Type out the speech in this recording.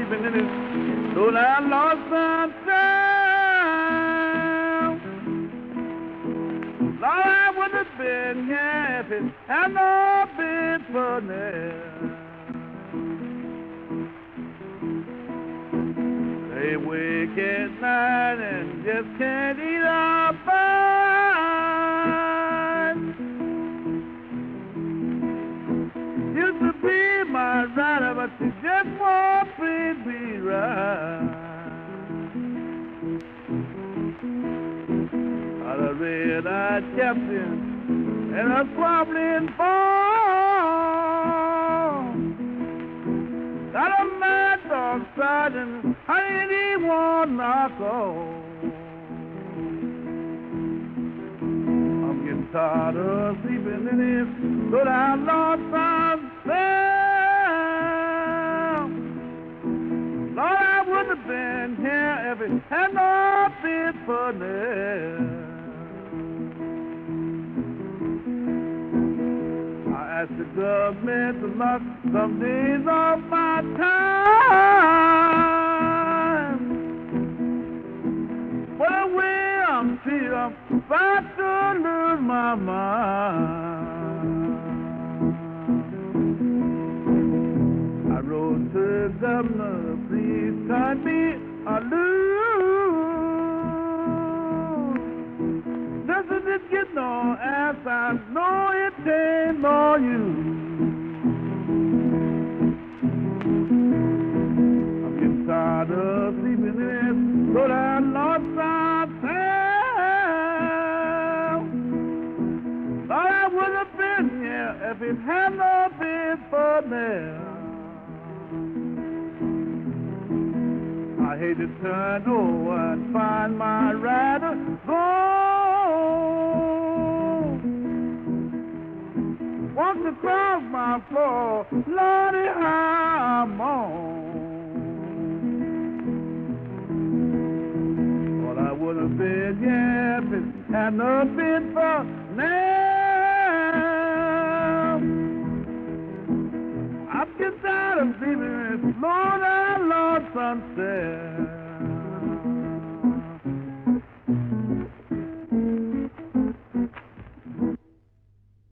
sleeping in his low down lost sunshine. Lord, I would have been here if it had not been for them. They wake at night and just can't eat our mind. Used to be my rider, but she just won't treat me right. Got a red-eyed captain and a squabbling ball. Got a mad dog sergeant, I ain't even knock off. I'm getting tired of sleeping in this good outlaw sunset. Lord, I would have been here if it had not been for them. I asked the government to knock some days off my time. But the way I'm treated, I'm about to lose my mind. I wrote to the governor, please turn me loose. Doesn't it get no ass? I know it ain't no use. I'm getting tired of sleeping in this good and lost our town. Thought I would have been here if it had not been for them. I hate to turn over and find my rider gone. Walked across my floor, Lordy, how I'm on. Well, I would have been, yeah, if it had not been for now. I'm getting tired of sleeping in this Lord, I lost sunset.